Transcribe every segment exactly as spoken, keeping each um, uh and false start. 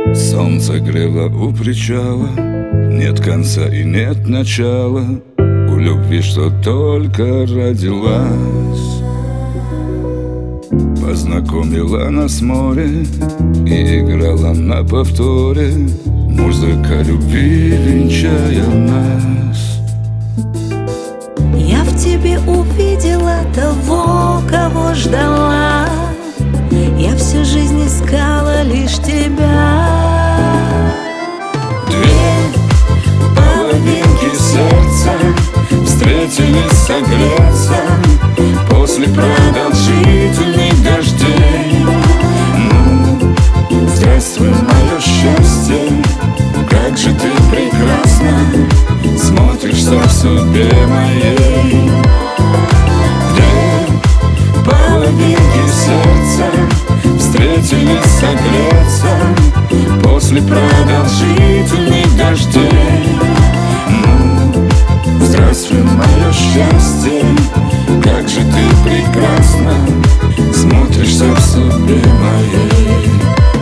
Солнце грело у причала, нет конца и нет начала у любви, что только родилась. Познакомила нас море и играла на повторе музыка любви, венчая нас. Я в тебе увидела того, кого ждала. Я всю жизнь искала лишь тебя. Две половинки сердца встретились согреться после продолжительных дождей. Ну, здравствуй, мое счастье, как же ты прекрасно смотришься в судьбе моей. Две половинки сердца встретились согреться после продолжительных дождей. Ну, здравствуй, мое счастье, как же ты прекрасно смотришься в судьбе моей.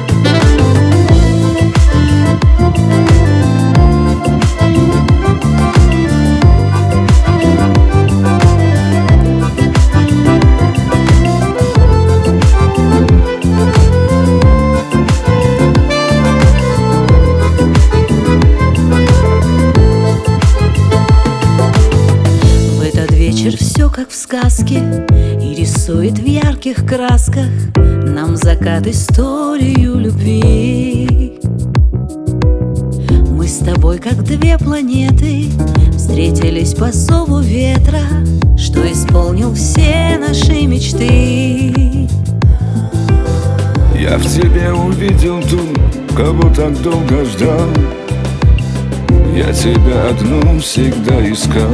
Все как в сказке и рисует в ярких красках нам закат историю любви. Мы с тобой как две планеты встретились по зову ветра, что исполнил все наши мечты. Я в тебе увидел ту, кого так долго ждал. Я тебя одну всегда искал.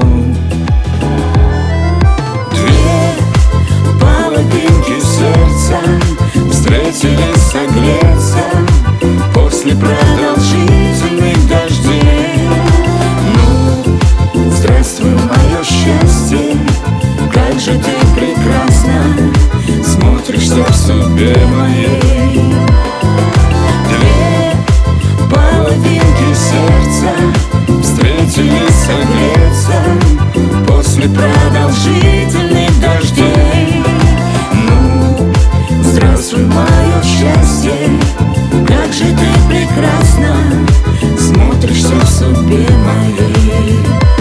Половинки сердца встретились согреться после продолжительных дождей. Ну, здравствуй, мое счастье, как же ты прекрасно смотришься в судьбе моей. Две половинки сердца встретились согреться после продолжительных дождей. Здравствуй, мое счастье, как же ты прекрасно смотришься в судьбе моей.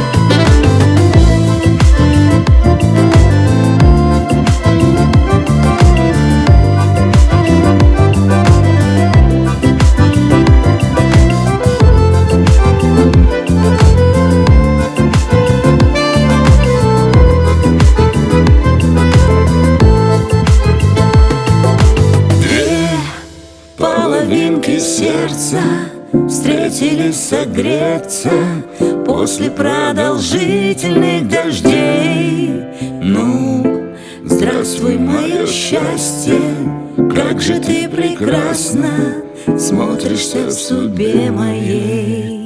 Половинки сердца встретились согреться после продолжительных дождей. Ну, здравствуй, мое счастье, как же ты прекрасно смотришься в судьбе моей.